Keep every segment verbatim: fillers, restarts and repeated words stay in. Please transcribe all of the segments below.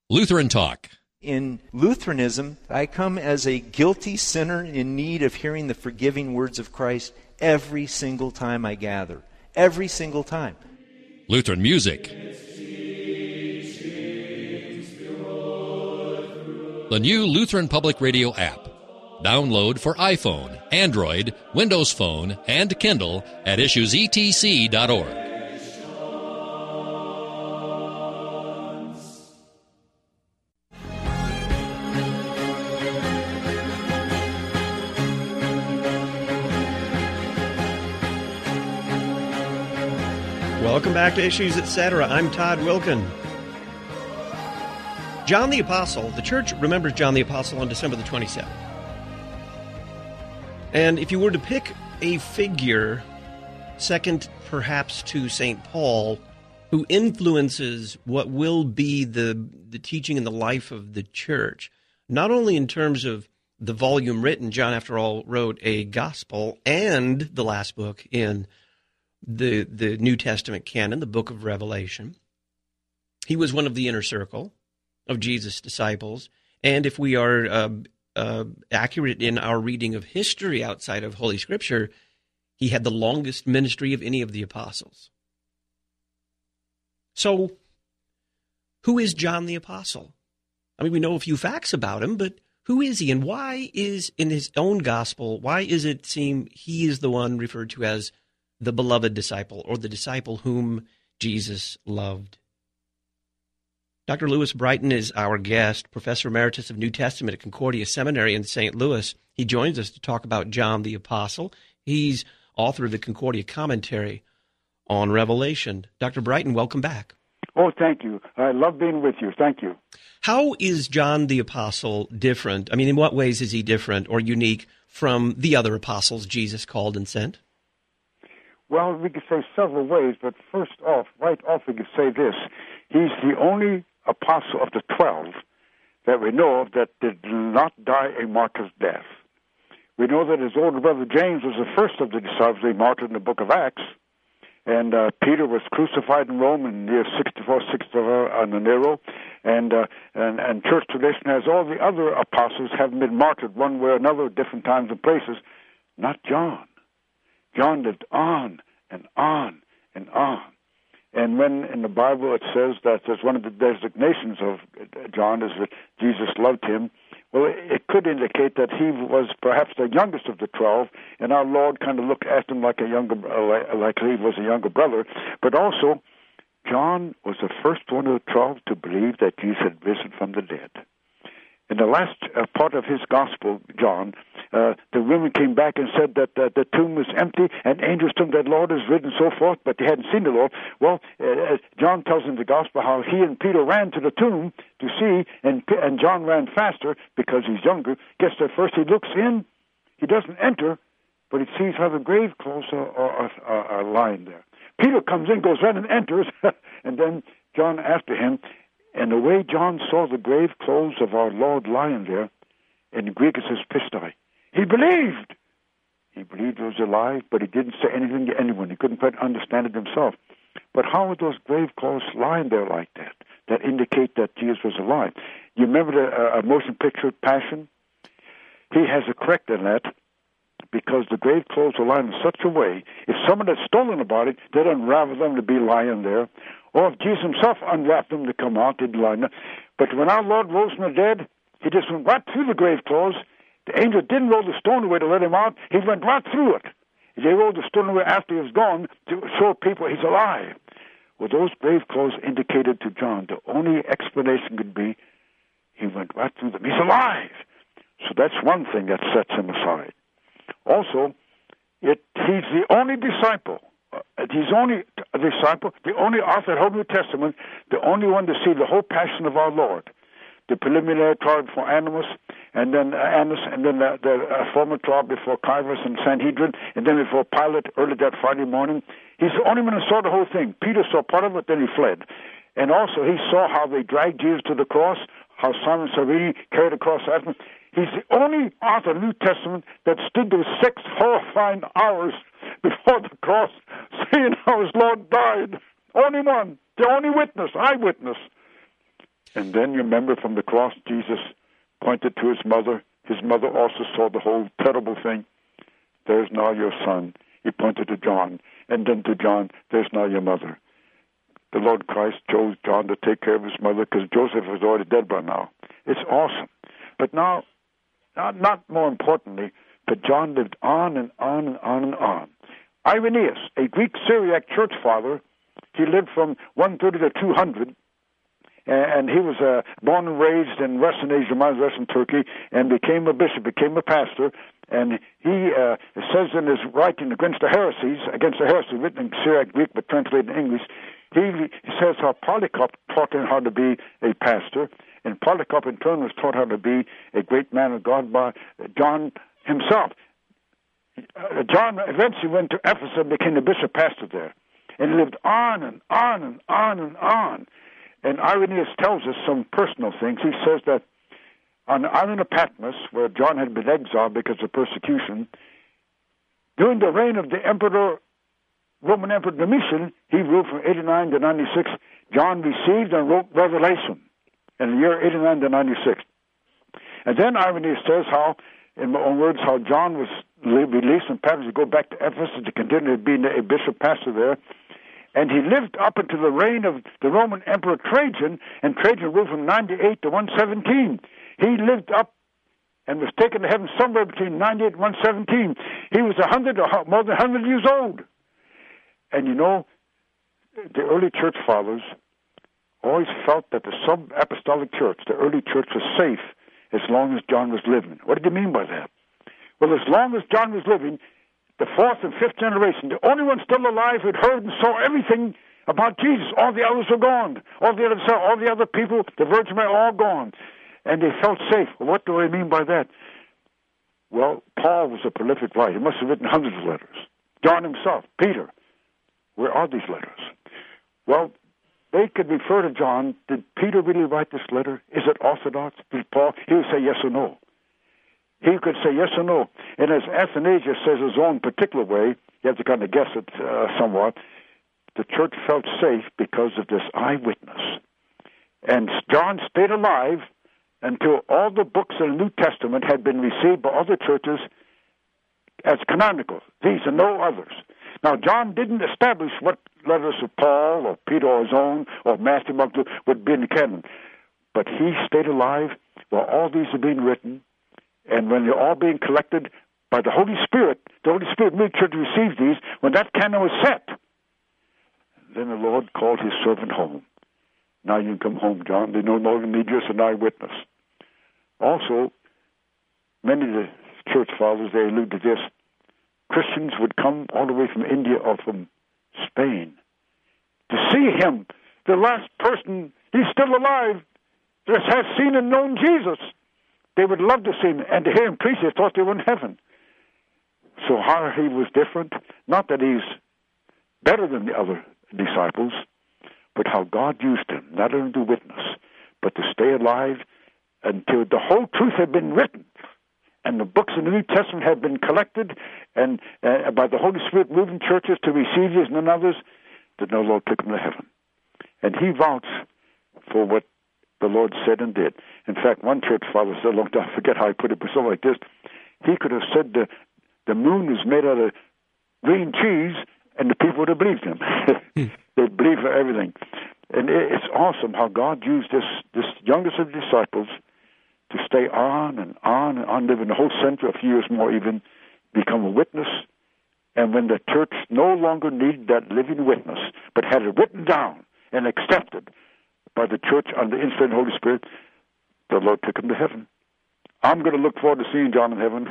Lutheran Talk. In Lutheranism, I come as a guilty sinner in need of hearing the forgiving words of Christ every single time I gather. Every single time. Lutheran Music. The new Lutheran Public Radio app. Download for iPhone, Android, Windows Phone, and Kindle at issues e t c dot org. Welcome back to Issues, et cetera. I'm Todd Wilkin. John the Apostle, the church remembers John the Apostle on December the twenty-seventh. And if you were to pick a figure, second perhaps to Saint Paul, who influences what will be the, the teaching and the life of the church, not only in terms of the volume written, John, after all, wrote a gospel, and the last book in the the New Testament canon, the book of Revelation. He was one of the inner circle of Jesus' disciples. And if we are uh, uh, accurate in our reading of history outside of Holy Scripture, he had the longest ministry of any of the apostles. So, who is John the Apostle? I mean, we know a few facts about him, but who is he? And why is, in his own gospel, why is it seem he is the one referred to as the beloved disciple, or the disciple whom Jesus loved? Doctor Lewis Brighton is our guest, Professor Emeritus of New Testament at Concordia Seminary in Saint Louis. He joins us to talk about John the Apostle. He's author of the Concordia Commentary on Revelation. Doctor Brighton, welcome back. Oh, thank you. I love being with you. Thank you. How is John the Apostle different? I mean, in what ways is he different or unique from the other apostles Jesus called and sent? Well, we could say several ways, but first off, right off, we could say this. He's the only apostle of the twelve that we know of that did not die a martyr's death. We know that his older brother James was the first of the disciples they martyred in the book of Acts, and uh, Peter was crucified in Rome in the year sixty-four, sixty-four under Nero, and, uh, and, and church tradition has all the other apostles having been martyred one way or another at different times and places, not John. John lived on and on and on. And when in the Bible it says that there's one of the designations of John is that Jesus loved him, well, it could indicate that he was perhaps the youngest of the twelve, and our Lord kind of looked at him like a younger, like he was a younger brother. But also, John was the first one of the twelve to believe that Jesus had risen from the dead. In the last uh, part of his gospel, John, uh, the women came back and said that uh, the tomb was empty and angels told them that Lord is risen and so forth, but they hadn't seen the Lord. Well, uh, John tells in the gospel how he and Peter ran to the tomb to see, and, and John ran faster because he's younger. Gets there first, he looks in, he doesn't enter, but he sees how the grave clothes are, are, are, are lying there. Peter comes in, goes right and enters, and then John after him. And the way John saw the grave clothes of our Lord lying there, in Greek it says pistai. He believed. He believed he was alive, but he didn't say anything to anyone. He couldn't quite understand it himself. But how are those grave clothes lying there like that, that indicate that Jesus was alive? You remember the uh, motion picture Passion? He has a correct in that, because the grave clothes are lying in such a way, if someone had stolen the body, they'd unravel them to be lying there. Or if Jesus himself unwrapped them to come out, they'd lie there. But when our Lord rose from the dead, he just went right through the grave clothes. The angel didn't roll the stone away to let him out. He went right through it. They rolled the stone away after he was gone to show people he's alive. Well, those grave clothes indicated to John the only explanation could be he went right through them. He's alive. So that's one thing that sets him aside. Also, it, he's the only disciple. Uh, he's only a disciple, the only author of the whole New Testament, the only one to see the whole passion of our Lord. The preliminary trial before Annas, and then uh, Annas, and then the, the uh, former trial before Caiaphas and Sanhedrin, and then before Pilate early that Friday morning. He's the only one who saw the whole thing. Peter saw part of it, then he fled. And also he saw how they dragged Jesus to the cross, how Simon Cyrene carried the cross after him. He's the only author of the New Testament that stood those six horrifying hours before the cross, seeing how his Lord died. Only one, the only witness, eyewitness. And then you remember from the cross, Jesus pointed to his mother. His mother also saw the whole terrible thing. There's now your son. He pointed to John. And then to John, there's now your mother. The Lord Christ chose John to take care of his mother because Joseph was already dead by now. It's awesome. But now, not, not more importantly, but John lived on and on and on and on. Irenaeus, a Greek Syriac church father, he lived from one thirty to two hundred, and he was uh, born and raised in Western Asia, Western Turkey, and became a bishop, became a pastor. And he uh, says in his writing against the heresies, against the heresies written in Syriac Greek but translated in English, he, he says how Polycarp taught him how to be a pastor, and Polycarp in turn was taught how to be a great man of God by John himself. Uh, John eventually went to Ephesus and became the bishop pastor there, and he lived on and on and on and on. And Irenaeus tells us some personal things. He says that on the island of Patmos, where John had been exiled because of persecution, during the reign of the emperor, Roman Emperor Domitian, he ruled from eighty-nine to ninety-six. John received and wrote Revelation in the year eighty-nine to ninety-six. And then Irenaeus says how, in my own words, how John was released from Patmos to go back to Ephesus to continue being a bishop pastor there. And he lived up into the reign of the Roman Emperor Trajan, and Trajan ruled from ninety-eight to one seventeen. He lived up and was taken to heaven somewhere between ninety-eight and one seventeen. He was a hundred or more than one hundred years old. And you know, the early church fathers always felt that the sub-apostolic church, the early church, was safe as long as John was living. What did he mean by that? Well, as long as John was living, the fourth and fifth generation, the only one still alive who had heard and saw everything about Jesus. All the others were gone. All the other, all the other people, the Virgin Mary, all gone. And they felt safe. Well, what do I mean by that? Well, Paul was a prolific writer. He must have written hundreds of letters. John himself, Peter. Where are these letters? Well, they could refer to John. Did Peter really write this letter? Is it orthodox? Did Paul? He would say yes or no. He could say yes or no. And as Athanasius says his own particular way, you have to kind of guess it uh, somewhat, the church felt safe because of this eyewitness. And John stayed alive until all the books in the New Testament had been received by other churches as canonical. These and no others. Now, John didn't establish what letters of Paul or Peter or his own or Matthew Mark would be in the canon. But he stayed alive while all these are being written. And when they're all being collected by the Holy Spirit, the Holy Spirit made sure to receive these. When that canon was set, then the Lord called his servant home. Now you can come home, John. They no longer need you as an eyewitness. Also, many of the church fathers, they allude to this. Christians would come all the way from India or from Spain to see him, the last person, he's still alive, that has seen and known Jesus. They would love to see him, and to hear him preach, they thought they were in heaven. So how he was different, not that he's better than the other disciples, but how God used him, not only to witness, but to stay alive until the whole truth had been written, and the books of the New Testament had been collected, and uh, by the Holy Spirit moving churches to receive these and others, that the Lord took him to heaven. And he vouched for what the Lord said and did. In fact, one church father said a long time, I forget how he put it, but something like this, he could have said the, the moon was made out of green cheese, and the people would have believed him. They believed for everything. And it, it's awesome how God used this, this youngest of disciples to stay on and on and on, living the whole century, a few years more even, become a witness. And when the church no longer needed that living witness, but had it written down and accepted by the church under the inspiration of the Holy Spirit, the Lord took him to heaven. I'm going to look forward to seeing John in heaven.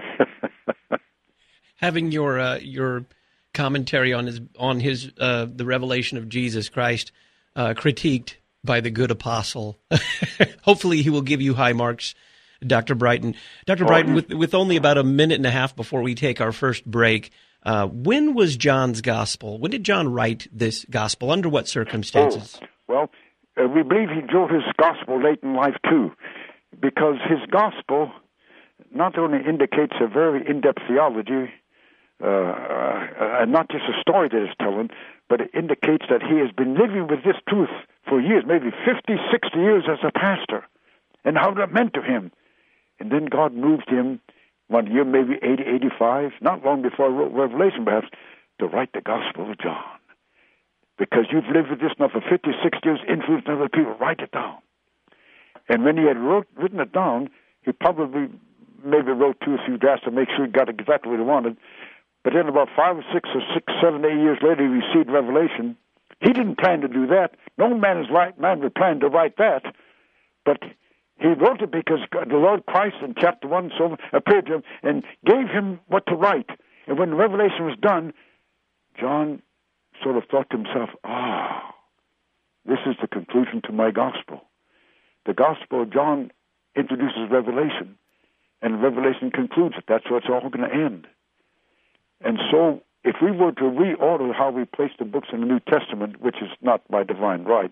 Having your uh, your commentary on his on his uh, the revelation of Jesus Christ uh, critiqued by the good apostle, hopefully he will give you high marks, Doctor Brighton. Doctor Brighton, with with only about a minute and a half before we take our first break, uh, when was John's gospel? When did John write this gospel? Under what circumstances? Oh, well, uh, we believe he wrote his gospel late in life too, because his gospel not only indicates a very in-depth theology, uh, uh, and not just a story that it's telling, but it indicates that he has been living with this truth for years, maybe fifty, sixty years as a pastor, and how that meant to him. And then God moved him one year, maybe eighty, eighty-five, not long before I wrote Revelation, perhaps, to write the Gospel of John. Because you've lived with this now for fifty, sixty years, influenced other people, write it down. And when he had wrote, written it down, he probably maybe wrote two or three drafts to make sure he got exactly what he wanted. But then about five or six or six, seven, eight years later, he received Revelation. He didn't plan to do that. No man is right man would plan to write that. But he wrote it because the Lord Christ in chapter one so appeared to him and gave him what to write. And when the revelation was done, John sort of thought to himself, ah, this is the conclusion to my gospel. The Gospel of John introduces Revelation, and Revelation concludes it. That's where it's all going to end. And so if we were to reorder how we place the books in the New Testament, which is not by divine right,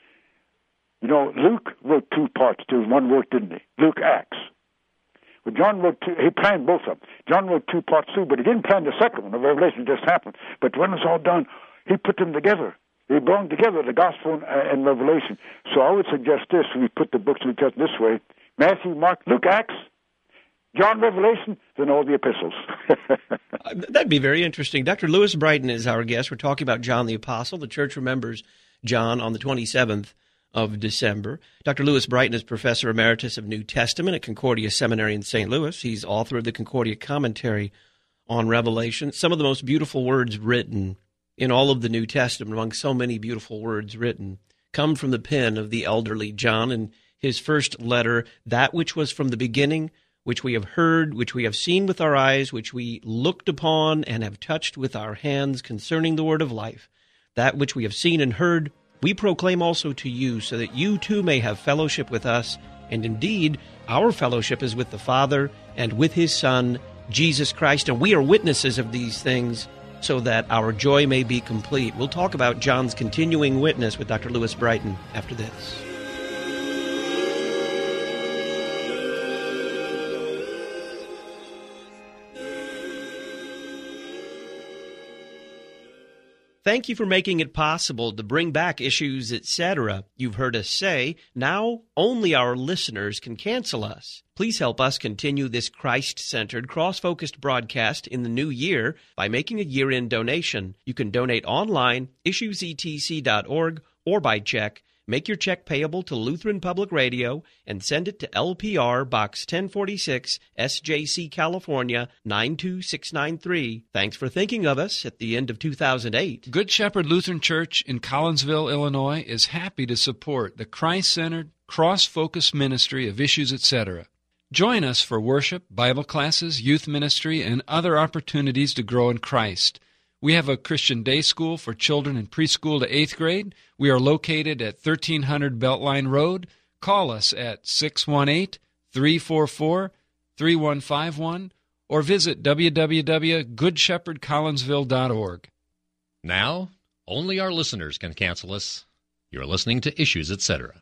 you know, Luke wrote two parts to his one work, didn't he? Luke Acts. Well, John wrote two, he planned both of them. John wrote two parts too, but he didn't plan the second one. The Revelation just happened. But when it was all done, he put them together. He brought together the Gospel and, uh, and Revelation. So I would suggest this, we put the books in the Testament this way: Matthew, Mark, Luke, Acts, John, Revelation, then all the epistles. That'd be very interesting. Doctor Lewis Brighton is our guest. We're talking about John the Apostle. The church remembers John on the twenty-seventh of December. Doctor Lewis Brighton is Professor Emeritus of New Testament at Concordia Seminary in Saint Louis. He's author of the Concordia Commentary on Revelation. Some of the most beautiful words written in all of the New Testament, among so many beautiful words written, come from the pen of the elderly John in his first letter, that which was from the beginning, which we have heard, which we have seen with our eyes, which we looked upon and have touched with our hands concerning the word of life. That which we have seen and heard, we proclaim also to you, so that you too may have fellowship with us. And indeed, our fellowship is with the Father and with his Son, Jesus Christ. And we are witnesses of these things, so that our joy may be complete. We'll talk about John's continuing witness with Doctor Lewis Brighton after this. Thank you for making it possible to bring back Issues, et cetera. You've heard us say, now only our listeners can cancel us. Please help us continue this Christ-centered, cross-focused broadcast in the new year by making a year-end donation. You can donate online, issues e t c dot org, or by check. Make your check payable to Lutheran Public Radio and send it to L P R Box ten forty-six, S J C, California, nine two six nine three. Thanks for thinking of us at the end of two thousand eight. Good Shepherd Lutheran Church in Collinsville, Illinois is happy to support the Christ-centered, cross-focused ministry of Issues, et cetera. Join us for worship, Bible classes, youth ministry, and other opportunities to grow in Christ. We have a Christian day school for children in preschool to eighth grade. We are located at thirteen hundred Beltline Road. Call us at six one eight, three four four, three one five one or visit w w w dot good shepherd collinsville dot org. Now, only our listeners can cancel us. You're listening to Issues, et cetera.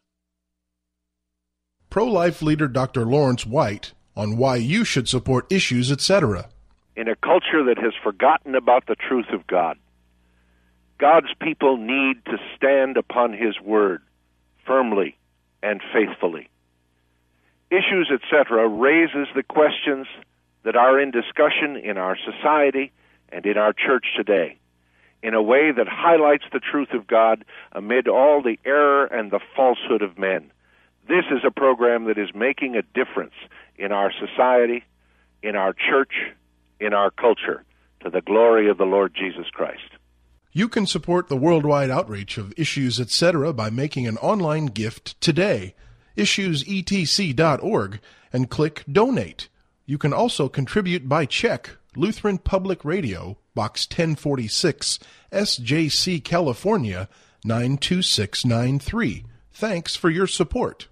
Pro-life leader Doctor Lawrence White on why you should support Issues, et cetera. In a culture that has forgotten about the truth of God, God's people need to stand upon his word firmly and faithfully. Issues, et cetera, raises the questions that are in discussion in our society and in our church today in a way that highlights the truth of God amid all the error and the falsehood of men. This is a program that is making a difference in our society, in our church, in our culture, to the glory of the Lord Jesus Christ. You can support the worldwide outreach of Issues, et cetera by making an online gift today. issues e t c dot org and click Donate. You can also contribute by check. Lutheran Public Radio, Box ten forty-six, S J C, California, nine two six nine three. Thanks for your support.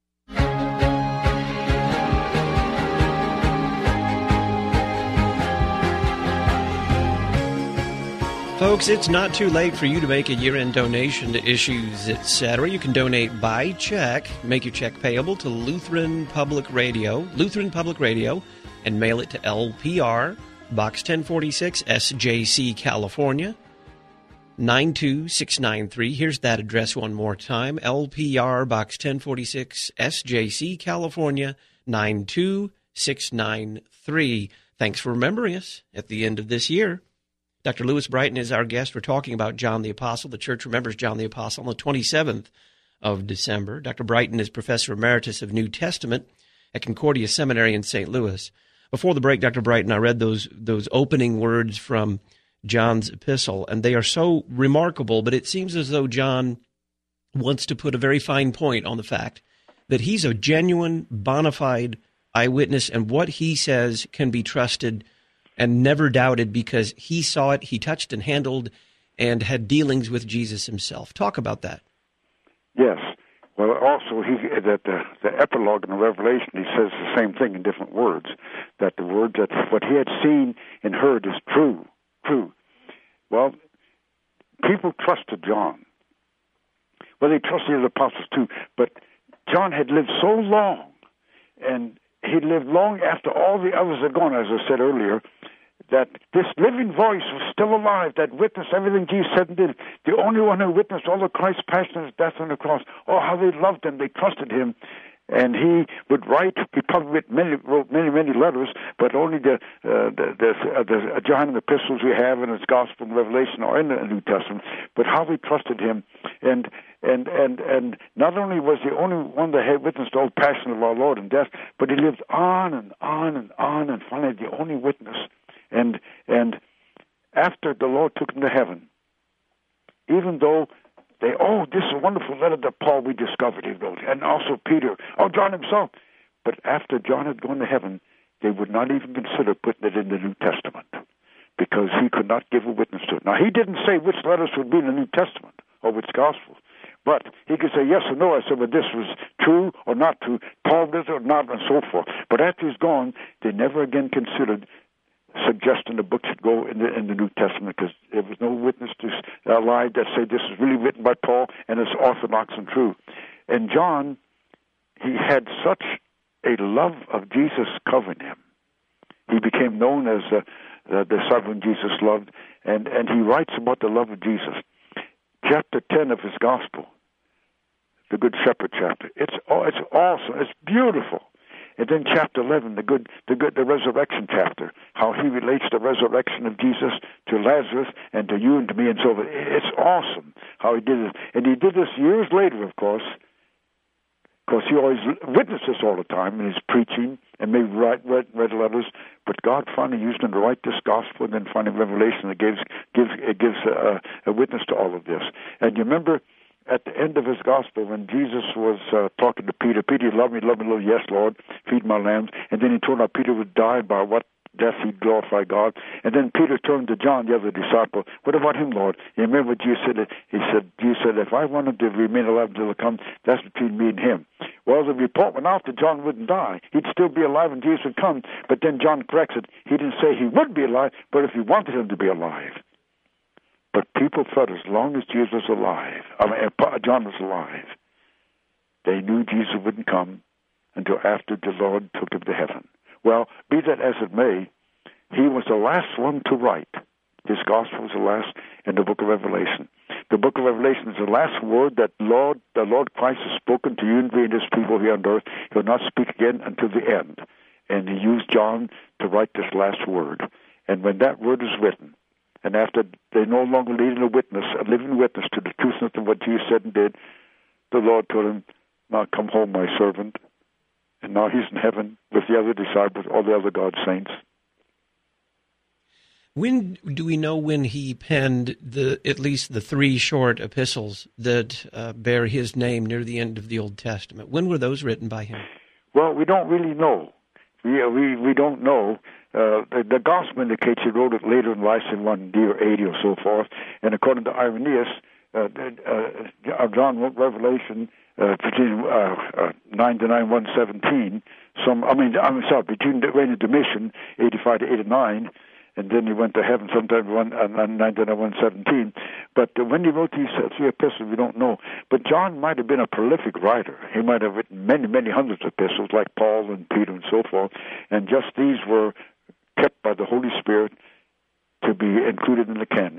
Folks, it's not too late for you to make a year-end donation to Issues, et cetera. You can donate by check, make your check payable to Lutheran Public Radio, Lutheran Public Radio, and mail it to L P R, Box ten forty-six, S J C, California, nine two six nine three. Here's that address one more time. L P R Box ten forty-six, S J C, California, nine two six nine three. Thanks for remembering us at the end of this year. Doctor Lewis Brighton is our guest. We're talking about John the Apostle. The church remembers John the Apostle on the twenty-seventh of December. Doctor Brighton is Professor Emeritus of New Testament at Concordia Seminary in Saint Louis. Before the break, Doctor Brighton, I read those those opening words from John's epistle, and they are so remarkable, but it seems as though John wants to put a very fine point on the fact that he's a genuine, bona fide eyewitness, and what he says can be trusted and never doubted because he saw it, he touched and handled, and had dealings with Jesus himself. Talk about that. Yes. Well, also, he, that the, the epilogue in the Revelation, he says the same thing in different words, that the word that what he had seen and heard is true, true. Well, people trusted John. Well, they trusted the apostles too, but John had lived so long, and he lived long after all the others had gone, as I said earlier, that this living voice was still alive, that witnessed everything Jesus said and did. The only one who witnessed all of Christ's passion, his death on the cross. Oh, how they loved him, they trusted him. And he would write, he probably wrote many, wrote many, many letters, but only the uh, the, the, uh, the John epistles we have in his Gospel and Revelation are in the New Testament. But how they trusted him, and and and and not only was he the only one that had witnessed all passion of our Lord and death, but he lived on and on and on, and finally the only witness. And and after the Lord took him to heaven, even though they, oh, this is a wonderful letter that Paul we discovered, he wrote, and also Peter, oh, John himself. But after John had gone to heaven, they would not even consider putting it in the New Testament because he could not give a witness to it. Now, he didn't say which letters would be in the New Testament or which Gospels, but he could say yes or no. I said, well, this was true or not true, Paul did it or not, and so forth. But after he's gone, they never again considered suggesting the book should go in the in the New Testament because there was no witness to alive that say this is really written by Paul and it's orthodox and true. And John, he had such a love of Jesus covering him. He became known as the, the disciple Jesus loved, and, and he writes about the love of Jesus. Chapter ten of his Gospel, the Good Shepherd chapter. It's it's awesome. It's beautiful. And then chapter eleven, the good, the good, the resurrection chapter, how he relates the resurrection of Jesus to Lazarus and to you and to me and so forth. It's awesome how he did it. And he did this years later, of course, because he always witnessed this all the time in his preaching and maybe write, read, read letters. But God finally used him to write this gospel and then finally Revelation that gives, gives, it gives a, a witness to all of this. And you remember, at the end of his gospel, when Jesus was uh, talking to Peter, Peter, you love me, love me, Lord, yes, Lord, feed my lambs. And then he told how Peter would die, by what death he'd glorify God. And then Peter turned to John, the other disciple. What about him, Lord? You remember what Jesus said? He said, Jesus said, if I wanted to remain alive until I come, that's between me and him. Well, the report went out that John wouldn't die. He'd still be alive and Jesus would come. But then John corrects it. He didn't say he would be alive, but if he wanted him to be alive. But people thought as long as Jesus was alive, I mean, John was alive, they knew Jesus wouldn't come until after the Lord took him to heaven. Well, be that as it may, he was the last one to write. His gospel was the last in the book of Revelation. The book of Revelation is the last word that Lord, the Lord Christ has spoken to you and me and his people here on earth. He will not speak again until the end. And he used John to write this last word. And when that word is written, and after they no longer needed a witness, a living witness to the truth of what Jesus said and did, the Lord told him, now come home, my servant. And now he's in heaven with the other disciples, all the other God's saints. When do we know when he penned the at least the three short epistles that uh, bear his name near the end of the Old Testament? When were those written by him? Well, we don't really know. We we, we don't know. Uh, the, the Gospel indicates he wrote it later in life in one D or eighty or so forth. And according to Irenaeus, uh, uh, John wrote Revelation uh, between uh, uh, nine to nine, one seventeen. Some, I mean, I'm sorry, between the reign of Domitian, eighty-five to eighty-nine, and then he went to heaven sometime one uh, nine to nine, one seventeen. But uh, when he wrote these uh, three epistles, we don't know. But John might have been a prolific writer. He might have written many, many hundreds of epistles, like Paul and Peter and so forth. And just these were kept by the Holy Spirit to be included in the canon.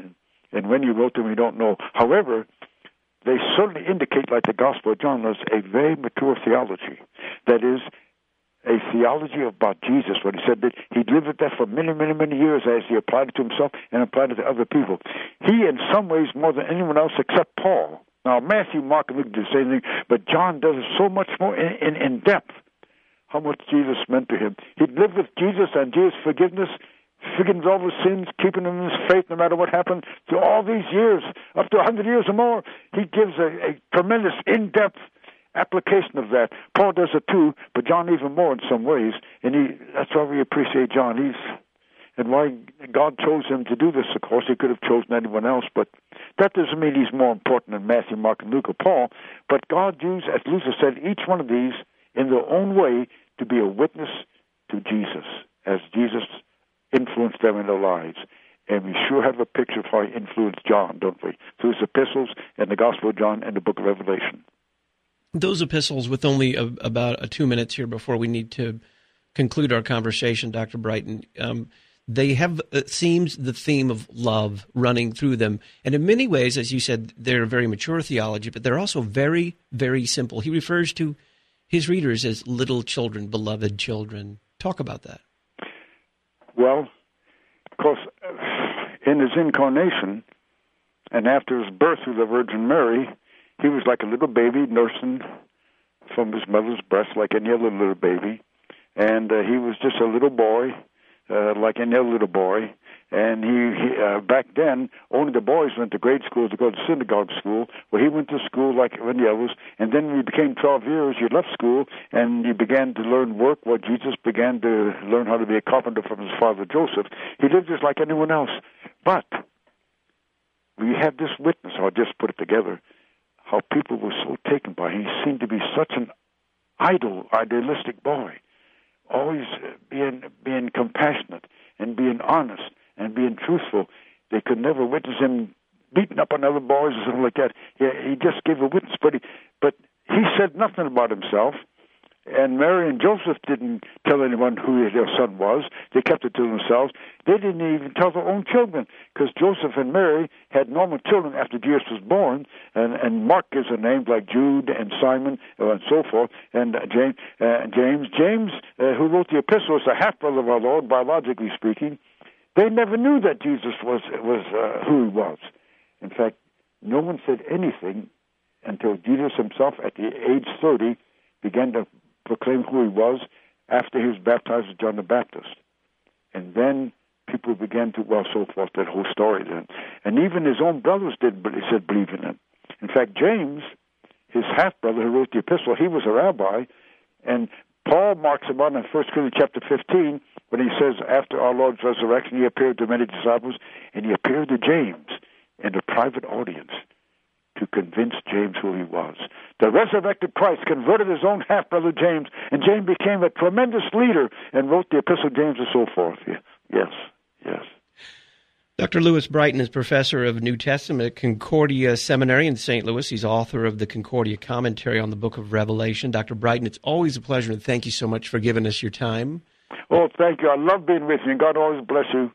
And when he wrote them, we don't know. However, they certainly indicate, like the Gospel of John does, a very mature theology. That is, a theology about Jesus, when he said that he lived with that for many, many, many years as he applied it to himself and applied it to other people. He, in some ways, more than anyone else except Paul. Now, Matthew, Mark, and Luke do the same thing, but John does it so much more in, in, in depth, how much Jesus meant to him. He'd lived with Jesus and Jesus' forgiveness, forgiving all his sins, keeping him in his faith no matter what happened. Through all these years, up to one hundred years or more, he gives a, a tremendous in-depth application of that. Paul does it too, but John even more in some ways. And he, that's why we appreciate John. He's, and why God chose him to do this, of course. He could have chosen anyone else, but that doesn't mean he's more important than Matthew, Mark, and Luke, or Paul. But God used, as Luther said, each one of these in their own way to be a witness to Jesus, as Jesus influenced them in their lives. And we sure have a picture of how he influenced John, don't we? Through his epistles and the Gospel of John and the book of Revelation. Those epistles, with only a, about a two minutes here before we need to conclude our conversation, Doctor Brighton, um, they have, it seems, the theme of love running through them. And in many ways, as you said, they're very mature theology, but they're also very, very simple. He refers to his readers as little children, beloved children. Talk about that. Well, of course, in his incarnation and after his birth through the Virgin Mary, he was like a little baby nursing from his mother's breast like any other little baby. And uh, he was just a little boy, uh, like any other little boy. And he, he uh, back then, only the boys went to grade school to go to synagogue school, where he went to school like any others. And then when he became twelve years, he left school, and he began to learn work, while Jesus began to learn how to be a carpenter from his father Joseph. He lived just like anyone else. But we have this witness, I'll just put it together, how people were so taken by him. He seemed to be such an idle, idealistic boy, always being being compassionate and being honest and being truthful. They could never witness him beating up on other boys or something like that. He, he just gave a witness, but he, but he said nothing about himself. And Mary and Joseph didn't tell anyone who their son was. They kept it to themselves. They didn't even tell their own children, because Joseph and Mary had normal children after Jesus was born, and, and Mark gives a name like Jude and Simon and so forth, and uh, James. Uh, James, James uh, who wrote the epistle, is the half-brother of our Lord, biologically speaking. They never knew that Jesus was, was uh, who he was. In fact, no one said anything until Jesus himself, at the age thirty, began to proclaim who he was after he was baptized with John the Baptist. And then people began to, well, so forth, that whole story then. And even his own brothers did, but he said, believe in him. In fact, James, his half-brother who wrote the epistle, he was a rabbi, and Paul marks him on in First Corinthians chapter fifteen, when he says, after our Lord's resurrection, he appeared to many disciples, and he appeared to James in a private audience to convince James who he was. The resurrected Christ converted his own half-brother James, and James became a tremendous leader and wrote the Epistle of James and so forth. Yes, yes. Doctor Louis Brighton is professor of New Testament at Concordia Seminary in Saint Louis. He's author of the Concordia Commentary on the Book of Revelation. Doctor Brighton, it's always a pleasure, and thank you so much for giving us your time. Oh, thank you. I love being with you, and God always bless you.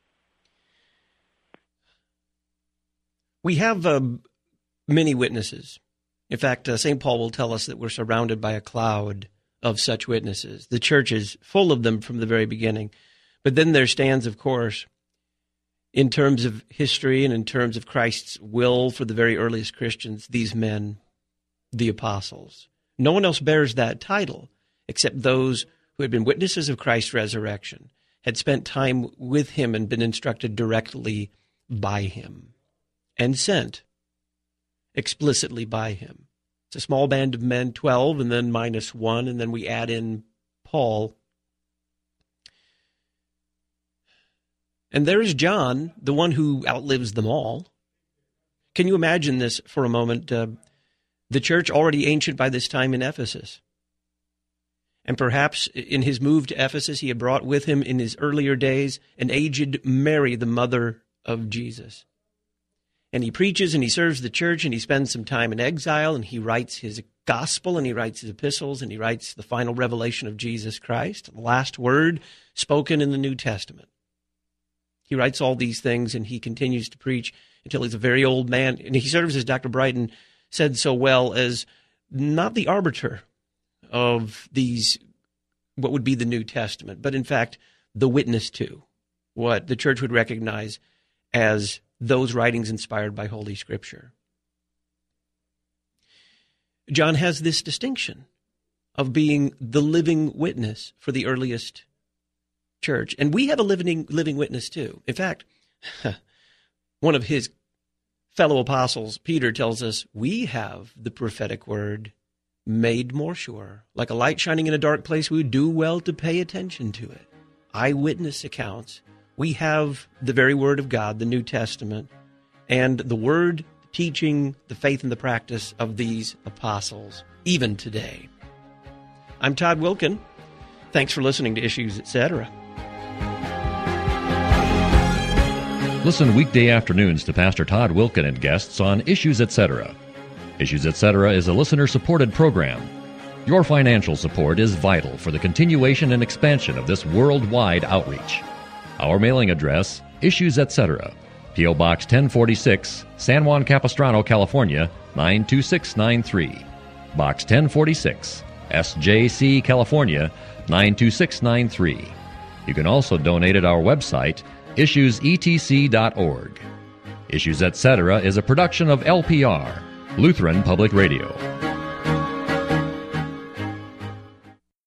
We have uh, many witnesses. In fact, uh, Saint Paul will tell us that we're surrounded by a cloud of such witnesses. The church is full of them from the very beginning. But then there stands, of course, in terms of history and in terms of Christ's will for the very earliest Christians, these men, the apostles. No one else bears that title except those who had been witnesses of Christ's resurrection, had spent time with him and been instructed directly by him, and sent explicitly by him. It's a small band of men, twelve, and then minus one, and then we add in Paul. And there is John, the one who outlives them all. Can you imagine this for a moment? Uh, the church, already ancient by this time in Ephesus. And perhaps in his move to Ephesus, he had brought with him in his earlier days an aged Mary, the mother of Jesus. And he preaches and he serves the church, and he spends some time in exile, and he writes his gospel, and he writes his epistles, and he writes the final revelation of Jesus Christ, the last word spoken in the New Testament. He writes all these things, and he continues to preach. until he's a very old man. And he serves, as Doctor Brighton said so well, as not the arbiter of these, what would be the New Testament, but in fact, the witness to what the church would recognize as those writings inspired by Holy Scripture. John has this distinction of being the living witness for the earliest church. And we have a living, living witness too. In fact, one of his fellow apostles, Peter, tells us we have the prophetic word made more sure. Like a light shining in a dark place, we would do well to pay attention to it. Eyewitness accounts. We have the very word of God, the New Testament, and the word teaching the faith and the practice of these apostles, even today. I'm Todd Wilkin. Thanks for listening to Issues, et cetera. Listen weekday afternoons to Pastor Todd Wilkin and guests on Issues, et cetera. Issues, et cetera is a listener-supported program. Your financial support is vital for the continuation and expansion of this worldwide outreach. Our mailing address, Issues, et cetera, P O. Box ten forty-six, San Juan Capistrano, California, nine two six nine three. Box ten forty-six, S J C, California, nine two six nine three. You can also donate at our website, issues e t c dot org. Issues, et cetera is a production of L P R, Lutheran Public Radio.